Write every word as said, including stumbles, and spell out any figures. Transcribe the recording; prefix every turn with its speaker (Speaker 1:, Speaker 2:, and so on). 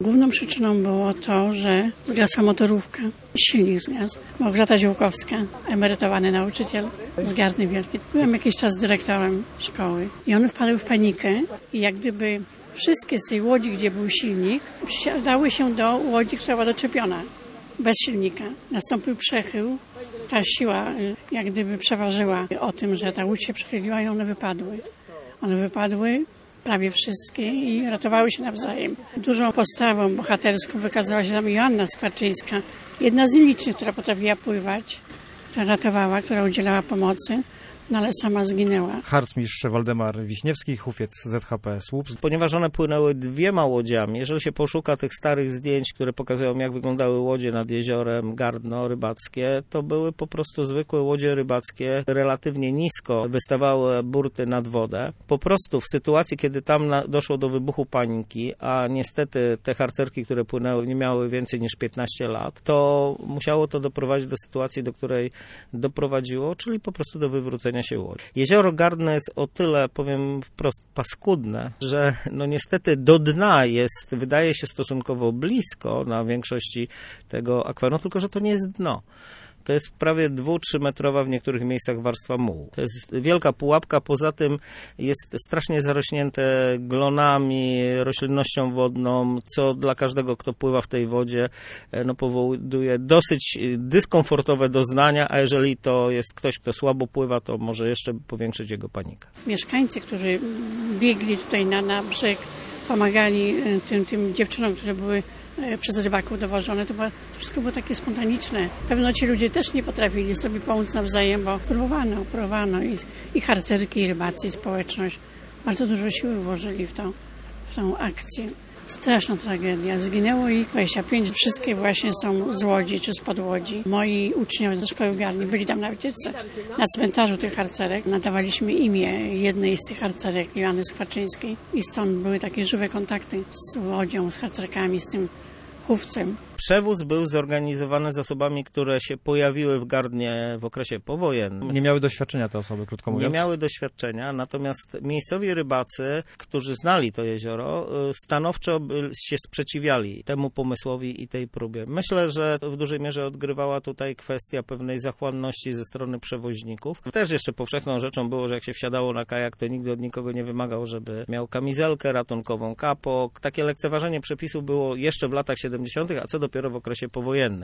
Speaker 1: Główną przyczyną było to, że zgasła motorówka, silnik zgasł. Małgorzata Ziółkowska, emerytowany nauczyciel z Gardny Wielkiej. Byłem jakiś czas dyrektorem szkoły i on wpadł w panikę i jak gdyby wszystkie z tej łodzi, gdzie był silnik, przisiadały się do łodzi, która była doczepiona, bez silnika. Nastąpił przechył, ta siła jak gdyby przeważyła o tym, że ta łódź się przechyliła i one wypadły. One wypadły, prawie wszystkie, i ratowały się nawzajem. Dużą postawą bohaterską wykazała się tam Joanna Skwarczyńska, jedna z nielicznych, która potrafiła pływać, która ratowała, która udzielała pomocy. No ale sama zginęła.
Speaker 2: Harcmistrz Waldemar Wiśniewski, hufiec Z H P Słupsk.
Speaker 3: Ponieważ one płynęły dwiema łodziami, jeżeli się poszuka tych starych zdjęć, które pokazują, jak wyglądały łodzie nad jeziorem Gardno rybackie, to były po prostu zwykłe łodzie rybackie, relatywnie nisko wystawały burty nad wodę. Po prostu w sytuacji, kiedy tam na, doszło do wybuchu paniki, a niestety te harcerki, które płynęły, nie miały więcej niż piętnaście lat, to musiało to doprowadzić do sytuacji, do której doprowadziło, czyli po prostu do wywrócenia się łodzi. Jezioro Gardno jest o tyle, powiem wprost, paskudne, że no niestety do dna jest, wydaje się, stosunkowo blisko na większości tego akwarium, tylko że to nie jest dno. To jest prawie dwu, trzymetrowa w niektórych miejscach warstwa mułu. To jest wielka pułapka, poza tym jest strasznie zarośnięte glonami, roślinnością wodną, co dla każdego, kto pływa w tej wodzie, no powoduje dosyć dyskomfortowe doznania, a jeżeli to jest ktoś, kto słabo pływa, to może jeszcze powiększyć jego panikę.
Speaker 1: Mieszkańcy, którzy biegli tutaj na, na brzeg, pomagali tym, tym dziewczynom, które były przez rybaków dowożone, to, było, to wszystko było takie spontaniczne. Pewno ci ludzie też nie potrafili sobie pomóc nawzajem, bo próbowano, próbowano i, i harcerki, i rybacy, i społeczność bardzo dużo siły włożyli w, to, w tą akcję. Straszna tragedia. Zginęło ich dwadzieścia pięć. Wszystkie właśnie są z Łodzi czy spod Łodzi. Moi uczniowie ze szkoły w Gardnie byli tam na wycieczce. Na cmentarzu tych harcerek nadawaliśmy imię jednej z tych harcerek, Joanny Skwarczyńskiej. I stąd były takie żywe kontakty z Łodzią, z harcerkami, z tym chówcem.
Speaker 3: Przewóz był zorganizowany zasobami, które się pojawiły w Gardnie w okresie powojennym.
Speaker 2: Nie miały doświadczenia te osoby, krótko mówiąc?
Speaker 3: Nie miały doświadczenia, natomiast miejscowi rybacy, którzy znali to jezioro, stanowczo się sprzeciwiali temu pomysłowi i tej próbie. Myślę, że w dużej mierze odgrywała tutaj kwestia pewnej zachłanności ze strony przewoźników. Też jeszcze powszechną rzeczą było, że jak się wsiadało na kajak, to nigdy od nikogo nie wymagał, żeby miał kamizelkę ratunkową, kapok. Takie lekceważenie przepisów było jeszcze w latach siedemdziesiątych, a co dopiero w okresie powojennym.